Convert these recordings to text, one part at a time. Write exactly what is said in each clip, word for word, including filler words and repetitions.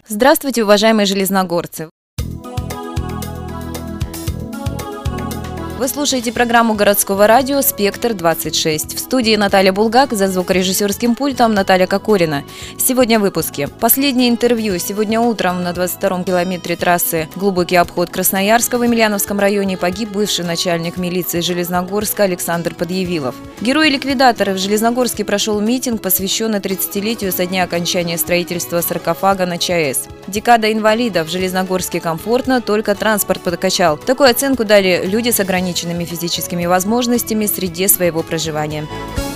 Здравствуйте, уважаемые железногорцы! Вы слушаете программу городского радио «Спектр двадцать шесть». В студии Наталья Булгак, за звукорежиссерским пультом Наталья Кокорина. Сегодня в выпуске. Последнее интервью. Сегодня утром на двадцать втором километре трассы «Глубокий обход» Красноярска в Емельяновском районе погиб бывший начальник милиции Железногорска Александр Подъявилов. Герои-ликвидаторы в Железногорске прошел митинг, посвященный тридцатилетию со дня окончания строительства саркофага на ЧАЭС. Декада инвалидов. В Железногорске комфортно, только транспорт подкачал. Такую оценку дали люди с ограниченными ограниченными физическими возможностями в среде своего проживания.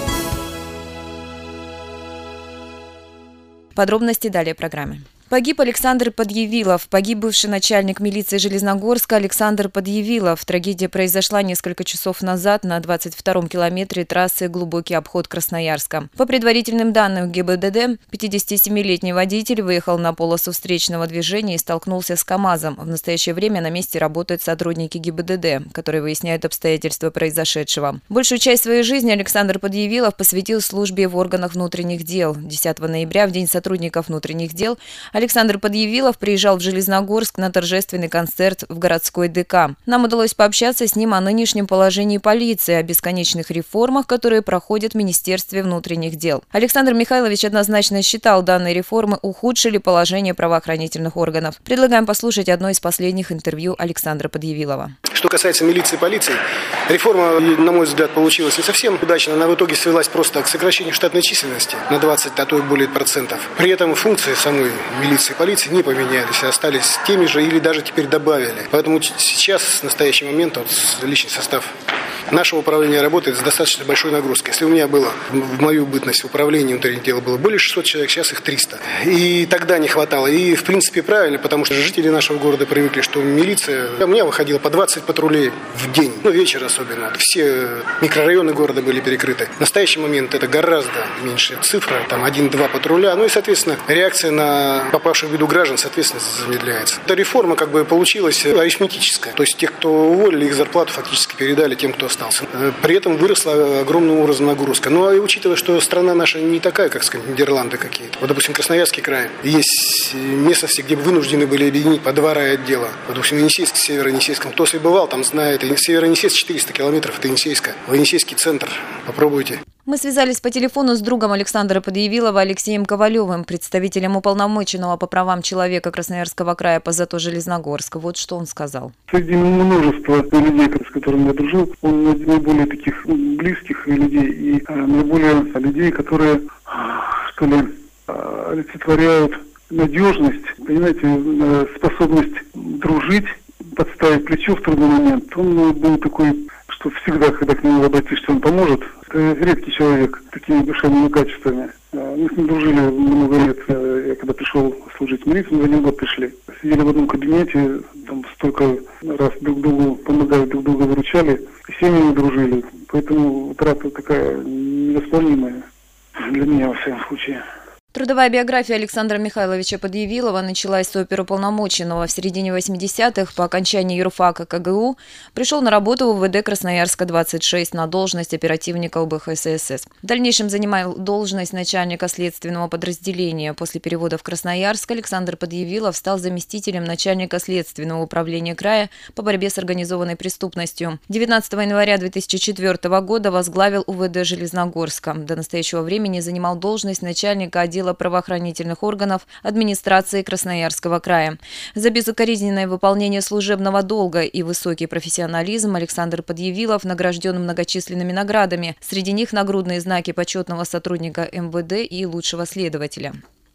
Подробности далее в программе. Погиб Александр Подъявилов. Погиб бывший начальник милиции Железногорска Александр Подъявилов. Трагедия произошла несколько часов назад на двадцать втором километре трассы «Глубокий обход» Красноярска. По предварительным данным ГИБДД, пятидесятисемилетний водитель выехал на полосу встречного движения и столкнулся с КАМАЗом. В настоящее время на месте работают сотрудники ГИБДД, которые выясняют обстоятельства произошедшего. Большую часть своей жизни Александр Подъявилов посвятил службе в органах внутренних дел. десятого ноября, в День сотрудников внутренних дел, Александр Подъявилов приезжал в Железногорск на торжественный концерт в городской ДК. Нам удалось пообщаться с ним о нынешнем положении полиции, о бесконечных реформах, которые проходят в Министерстве внутренних дел. Александр Михайлович однозначно считал, данные реформы ухудшили положение правоохранительных органов. Предлагаем послушать одно из последних интервью Александра Подъявилова. Что касается милиции и полиции, реформа, на мой взгляд, получилась не совсем удачно. Она в итоге свелась просто к сокращению штатной численности на двадцать, а то и более процентов. При этом функции самой милиции и полиции не поменялись, а остались теми же или даже теперь добавили. Поэтому сейчас, в настоящий момент, вот, личный состав нашего управления работает с достаточно большой нагрузкой. Если у меня было в мою бытность в управлении внутренних дел было более шестисот человек, сейчас их триста. И тогда не хватало. И, в принципе, правильно, потому что жители нашего города привыкли, что милиция... У меня выходило по двадцать патрулей в день, ну, вечер особенно. Все микрорайоны города были перекрыты. В настоящий момент это гораздо меньше цифра, там один-два патруля. Ну и, соответственно, реакция на попавших в беду граждан, соответственно, замедляется. Эта реформа как бы получилась арифметическая. То есть тех, кто уволили, их зарплату фактически передали тем, кто остался. При этом выросла огромным образом нагрузка. Ну, а и учитывая, что страна наша не такая, как, скажем, Нидерланды какие-то. Вот, допустим, Красноярский край. Есть местности, где вынуждены были объединить по два райотдела. Вот, допустим, Енисейск с Северо-Енисейском. Кто если бывал, там знает. Северо-Енисейск четыреста километров, это Енисейска. Енисейский центр. Попробуйте. Мы связались по телефону с другом Александра Подъявилова Алексеем Ковалевым, представителем уполномоченного по правам человека Красноярского края по зато Железногорск. Вот что он сказал. Среди множества людей, с которыми я дружил, он наиболее таких близких людей и а, наиболее людей, которые, что ли, олицетворяют надежность, понимаете, способность дружить, подставить плечо в трудный момент. Он был такой, что всегда, когда к нему обратишься, он поможет. Это редкий человек с такими душевными качествами. Мы с ним дружили много лет. Я когда пришел служить в милицию, мы в один год пришли. Сидели в одном кабинете, там столько раз друг другу помогали, друг друга выручали. И семьями дружили. Поэтому утрата такая невосполнимая для меня, во всяком случае. Трудовая биография Александра Михайловича Подъявилова началась с оперуполномоченного. В середине восьмидесятых, по окончании юрфака КГУ, пришел на работу в УВД Красноярска двадцать шесть на должность оперативника УБХСС. В дальнейшем занимал должность начальника следственного подразделения. После перевода в Красноярск Александр Подъявилов стал заместителем начальника следственного управления края по борьбе с организованной преступностью. девятнадцатого января две тысячи четвёртого года возглавил УВД Железногорска. До настоящего времени занимал должность начальника отдела правоохранительных органов администрации Красноярского края. За безукоризненное выполнение служебного долга и высокий профессионализм Александр Подъявилов награжден многочисленными наградами. Среди них нагрудные знаки почетного сотрудника эм вэ дэ и лучшего следователя.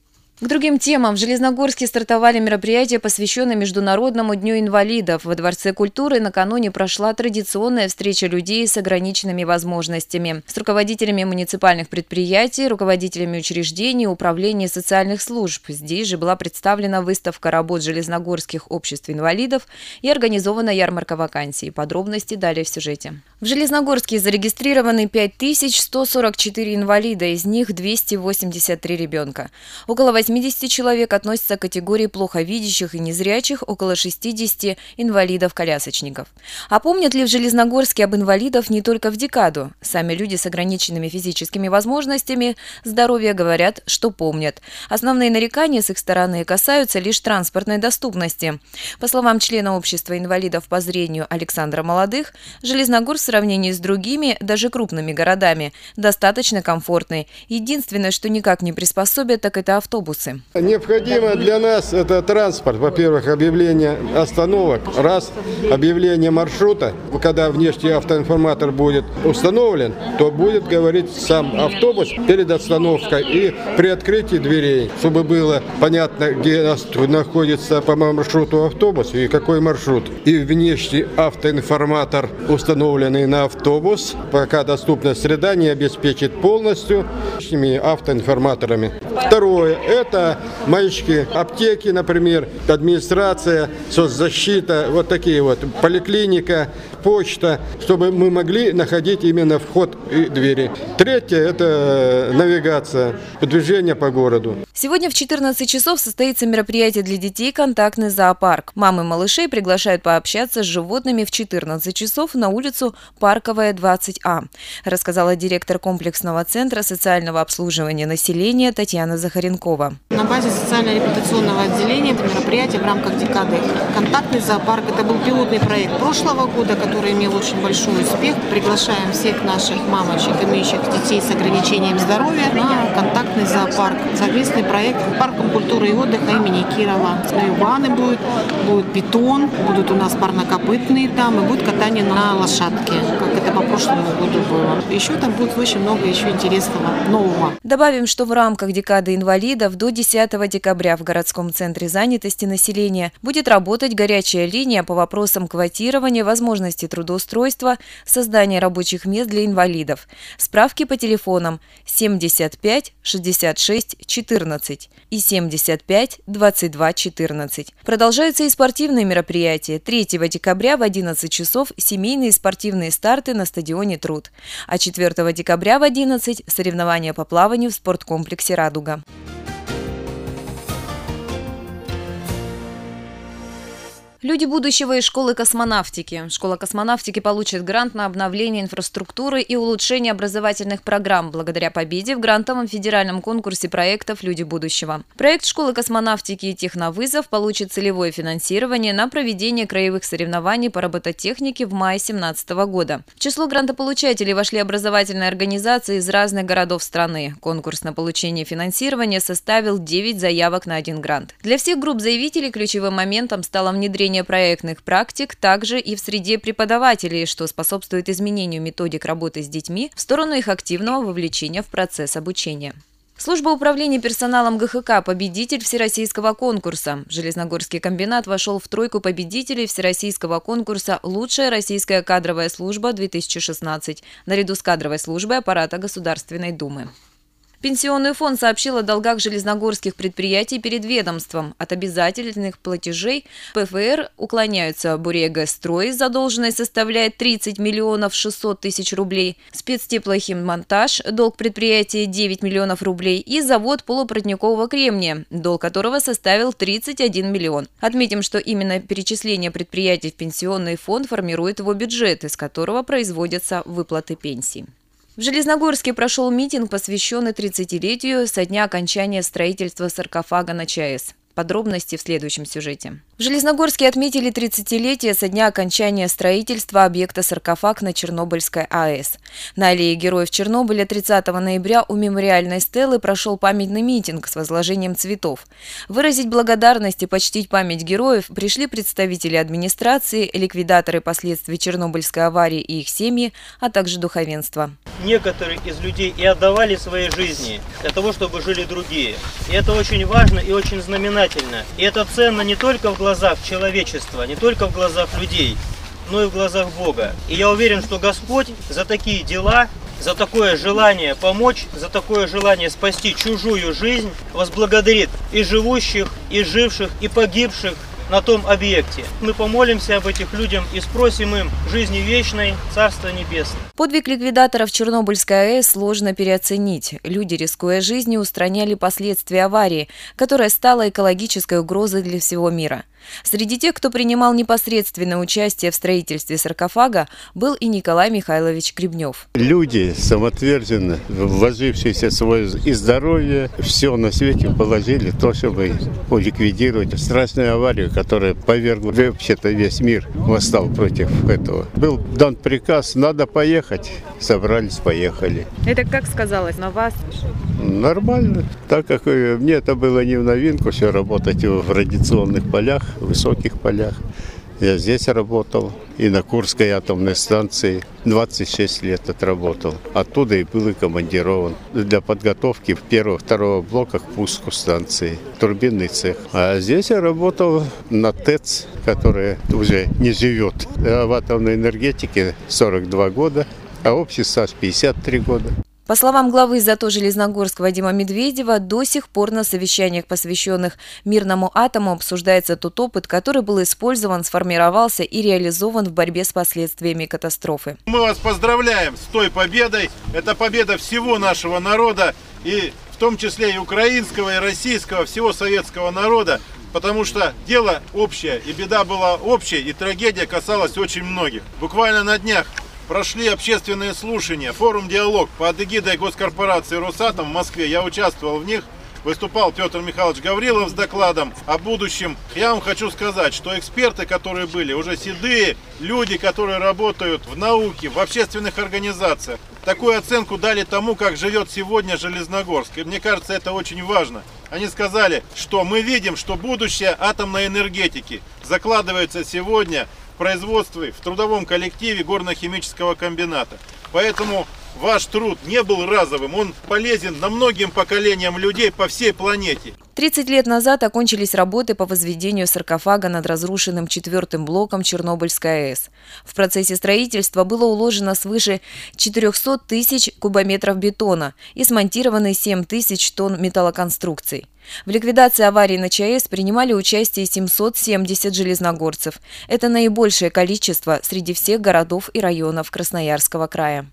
К другим темам. В Железногорске стартовали мероприятия, посвященные Международному дню инвалидов. Во Дворце культуры накануне прошла традиционная встреча людей с ограниченными возможностями. С руководителями муниципальных предприятий, руководителями учреждений, управления социальных служб. Здесь же была представлена выставка работ железногорских обществ инвалидов и организована ярмарка вакансий. Подробности далее в сюжете. В Железногорске зарегистрированы пять тысяч сто сорок четыре инвалида, из них двести восемьдесят три ребенка. Около восьмидесяти восьмидесяти человек относятся к категории плохо видящих и незрячих, около шестидесяти инвалидов-колясочников. А помнят ли в Железногорске об инвалидах не только в декаду? Сами люди с ограниченными физическими возможностями здоровья говорят, что помнят. Основные нарекания с их стороны касаются лишь транспортной доступности. По словам члена общества инвалидов по зрению Александра Молодых, Железногорск в сравнении с другими, даже крупными городами, достаточно комфортный. Единственное, что никак не приспособят, так это автобусы. Необходимо для нас это транспорт. Во-первых, объявление остановок. Раз, объявление маршрута. Когда внешний автоинформатор будет установлен, то будет говорить сам автобус перед остановкой и при открытии дверей, чтобы было понятно, где находится по маршруту автобус и какой маршрут. И внешний автоинформатор, установленный на автобус, пока доступная среда не обеспечит полностью автоинформаторами. Второе – это маячки, аптеки, например, администрация, соцзащита, вот такие вот, поликлиника, почта, чтобы мы могли находить именно вход и двери. Третье – это навигация, движение по городу. Сегодня в четырнадцать часов состоится мероприятие для детей «Контактный зоопарк». Мамы малышей приглашают пообщаться с животными в четырнадцать часов на улицу Парковая, двадцать А, рассказала директор комплексного центра социального обслуживания населения Татьяна Захаренкова. На базе социально-реабилитационного отделения это мероприятие в рамках декады «Контактный зоопарк». Это был пилотный проект прошлого года, который имел очень большой успех. Приглашаем всех наших мамочек, имеющих детей с ограничением здоровья, на контактный зоопарк. Совместный проект с парком культуры и отдыха имени Кирова. Игуаны будут, будет питон, будут у нас парнокопытные там, и будет катание на лошадке, как это по прошлому году было. Еще там будет очень много еще интересного, нового. Добавим, что в рамках декады инвалидов до десятого декабря в городском центре занятости населения будет работать горячая линия по вопросам квотирования, возможности трудоустройства, создания рабочих мест для инвалидов. Справки по телефонам семьдесят пять шестьдесят шесть четырнадцать и семьдесят пять двадцать два четырнадцать. Продолжаются и спортивные мероприятия. третьего декабря в одиннадцать часов семейные спортивные старты на стадионе «Труд», а четвёртого декабря в одиннадцать соревнования по плаванию в спорткомплексе «Радуга». Люди будущего из школы космонавтики. Школа космонавтики получит грант на обновление инфраструктуры и улучшение образовательных программ благодаря победе в грантовом федеральном конкурсе проектов «Люди будущего». Проект школы космонавтики и техновызов получит целевое финансирование на проведение краевых соревнований по робототехнике в мае две тысячи семнадцатого года. В число грантополучателей вошли образовательные организации из разных городов страны. Конкурс на получение финансирования составил девять заявок на один грант. Для всех групп заявителей ключевым моментом стало внедрение проектных практик, также и в среде преподавателей, что способствует изменению методик работы с детьми в сторону их активного вовлечения в процесс обучения. Служба управления персоналом ГХК – победитель всероссийского конкурса. Железногорский комбинат вошел в тройку победителей всероссийского конкурса «Лучшая российская кадровая служба-две тысячи шестнадцать» наряду с кадровой службой аппарата Государственной Думы. Пенсионный фонд сообщил о долгах железногорских предприятий перед ведомством. От обязательных платежей ПФР уклоняются Бурегострой, задолженность составляет тридцать миллионов шестьсот тысяч рублей, спецтеплохиммонтаж, долг предприятия девять миллионов рублей и завод полупротникового кремния, долг которого составил тридцать один миллион. Отметим, что именно перечисление предприятий в пенсионный фонд формирует его бюджет, из которого производятся выплаты пенсий. В Железногорске прошел митинг, посвященный тридцатилетию со дня окончания строительства саркофага на ЧАЭС. Подробности в следующем сюжете. В Железногорске отметили тридцатилетие со дня окончания строительства объекта «Саркофаг» на Чернобыльской АЭС. На аллее Героев Чернобыля тридцатого ноября у мемориальной стелы прошел памятный митинг с возложением цветов. Выразить благодарность и почтить память героев пришли представители администрации, ликвидаторы последствий Чернобыльской аварии и их семьи, а также духовенство. Некоторые из людей и отдавали свои жизни для того, чтобы жили другие. И это очень важно и очень знаменательно. И это ценно не только в глазах человечества, не только в глазах людей, но и в глазах Бога. И я уверен, что Господь за такие дела, за такое желание помочь, за такое желание спасти чужую жизнь, возблагодарит и живущих, и живших, и погибших на том объекте. Мы помолимся об этих людях и спросим им жизни вечной, Царства Небесного. Подвиг ликвидаторов Чернобыльской АЭС сложно переоценить. Люди, рискуя жизнью, устраняли последствия аварии, которая стала экологической угрозой для всего мира. Среди тех, кто принимал непосредственное участие в строительстве саркофага, был и Николай Михайлович Гребнев. Люди самоотверженно, вложившиеся свое и здоровье, все на свете положили, то, чтобы ликвидировать страшную аварию, которая повергла вообще-то весь мир восстал против этого. Был дан приказ, надо поехать. Собрались, поехали. Это как сказалось на вас? Нормально, так как мне это было не в новинку, все работать в радиационных полях, в высоких полях. Я здесь работал и на Курской атомной станции двадцать шесть лет отработал. Оттуда и был и командирован для подготовки первого-второго блока к пуску станции, турбинный цех. А здесь я работал на ТЭЦ, которая уже не живет. В атомной энергетике сорок два года, а общий стаж пятьдесят три года. По словам главы ЗАТО Железногорск Вадима Медведева, до сих пор на совещаниях, посвященных мирному атому, обсуждается тот опыт, который был использован, сформировался и реализован в борьбе с последствиями катастрофы. Мы вас поздравляем с той победой. Это победа всего нашего народа, и в том числе и украинского, и российского, всего советского народа, потому что дело общее, и беда была общая, и трагедия касалась очень многих. Буквально на днях прошли общественные слушания, форум-диалог под эгидой госкорпорации «Росатом» в Москве. Я участвовал в них, выступал Петр Михайлович Гаврилов с докладом о будущем. Я вам хочу сказать, что эксперты, которые были, уже седые люди, которые работают в науке, в общественных организациях, такую оценку дали тому, как живет сегодня Железногорск. И мне кажется, это очень важно. Они сказали, что мы видим, что будущее атомной энергетики закладывается сегодня в производстве, в трудовом коллективе горно-химического комбината. Поэтому ваш труд не был разовым, он полезен на многим поколениям людей по всей планете. тридцать лет назад окончились работы по возведению саркофага над разрушенным четвертым блоком Чернобыльской АЭС. В процессе строительства было уложено свыше четырехсот тысяч кубометров бетона и смонтированы семь тысяч тонн металлоконструкций. В ликвидации аварии на ЧАЭС принимали участие семьсот семьдесят железногорцев. Это наибольшее количество среди всех городов и районов Красноярского края.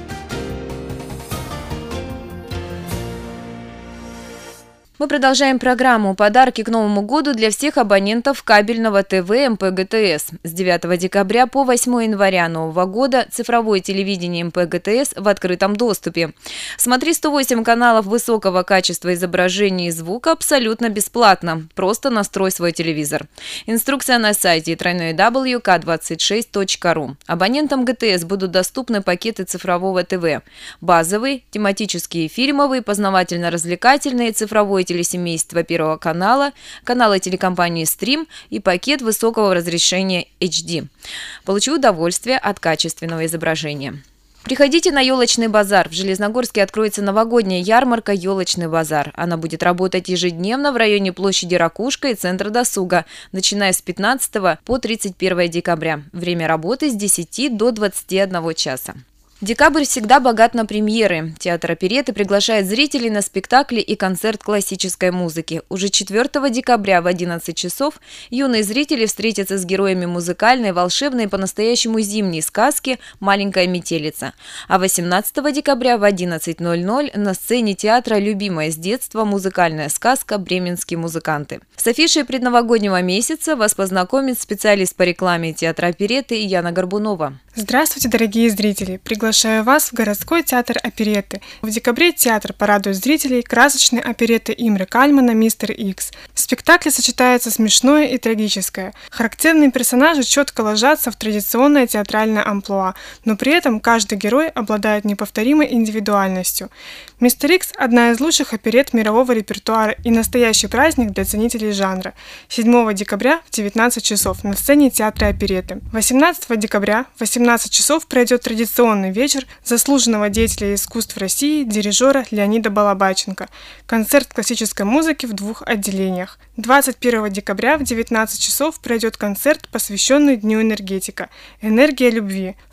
Мы продолжаем программу «Подарки к Новому году» для всех абонентов кабельного ТВ МПГТС. С девятого декабря по восьмое января нового года цифровое телевидение МПГТС в открытом доступе. Смотри сто восемь каналов высокого качества изображения и звука абсолютно бесплатно. Просто настрой свой телевизор. Инструкция на сайте дабл ю дабл ю дабл ю точка ка двадцать шесть точка ру. Абонентам ГТС будут доступны пакеты цифрового ТВ. Базовый, тематические, фильмовые, познавательно-развлекательные, цифровой телесемейства Первого канала, каналы телекомпании «Стрим» и пакет высокого разрешения эйч ди. Получи удовольствие от качественного изображения. Приходите на елочный базар. В Железногорске откроется новогодняя ярмарка «Елочный базар». Она будет работать ежедневно в районе площади Ракушка и центра досуга, начиная с пятнадцатого по тридцать первое декабря. Время работы с десяти до двадцати одного часа. Декабрь всегда богат на премьеры. Театр оперетты приглашает зрителей на спектакли и концерт классической музыки. Уже четвёртого декабря в одиннадцать часов юные зрители встретятся с героями музыкальной, волшебной и по-настоящему зимней сказки «Маленькая метелица». А восемнадцатого декабря в одиннадцать ноль ноль на сцене театра любимая с детства музыкальная сказка «Бременские музыканты». С афишей предновогоднего месяца вас познакомит специалист по рекламе театра оперетты Яна Горбунова. Здравствуйте, дорогие зрители! Приглашаю вас в городской театр оперетты. В декабре театр порадует зрителей красочной оперетты Имры Кальмана «Мистер Икс». В спектакле сочетается смешное и трагическое. Характерные персонажи четко ложатся в традиционное театральное амплуа, но при этом каждый герой обладает неповторимой индивидуальностью. «Мистер Икс» – одна из лучших оперетт мирового репертуара и настоящий праздник для ценителей жанра. седьмого декабря в девятнадцать часов на сцене театра оперетты. восемнадцатого декабря в восемнадцать часов пройдет традиционный вечер заслуженного деятеля искусств России, дирижера Леонида Балабайченко. Концерт классической музыки в двух отделениях. двадцать первого декабря в девятнадцать часов пройдет концерт, посвященный Дню энергетика «Энергия любви».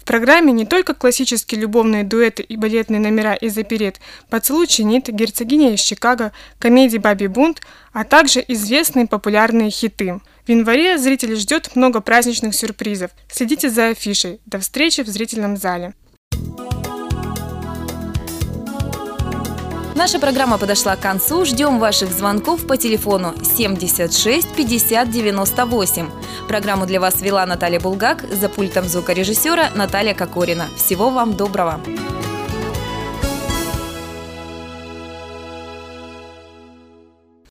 В программе не только классические любовные дуэты и балетные номера из оперет «Поцелуй чинит», «Герцогиня из Чикаго», комедии «Бабий бунт», а также известные популярные хиты. В январе зрителей ждет много праздничных сюрпризов. Следите за афишей. До встречи в зрительном зале. Наша программа подошла к концу. Ждем ваших звонков по телефону семьдесят шесть пятьдесят девяносто восемь. Программу для вас вела Наталья Булгак, за пультом звукорежиссера Наталья Кокорина. Всего вам доброго!